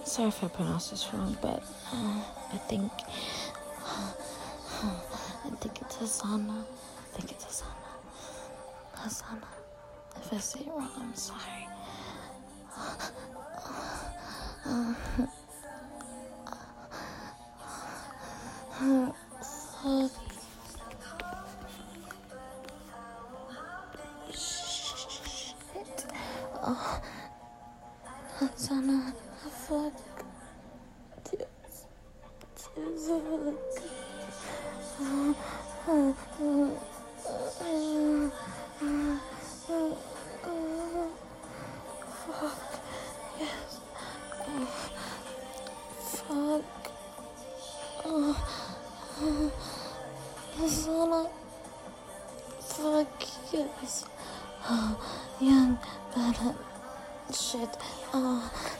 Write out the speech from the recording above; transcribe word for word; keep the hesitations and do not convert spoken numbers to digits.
sorry if I pronounce this wrong, but uh, I think I think it's Hasana. I think it's Hasana. Hasana. If I say it wrong, I'm sorry. Fuck. Shit. Oh. Hasana. Fuck. Just, just fuck. Uh, uh, uh, uh, uh, uh, uh, fuck. Yes. Uh, fuck. Uh, uh, Hasana. Fuck. Yes. Uh, young, bad shit. Uh,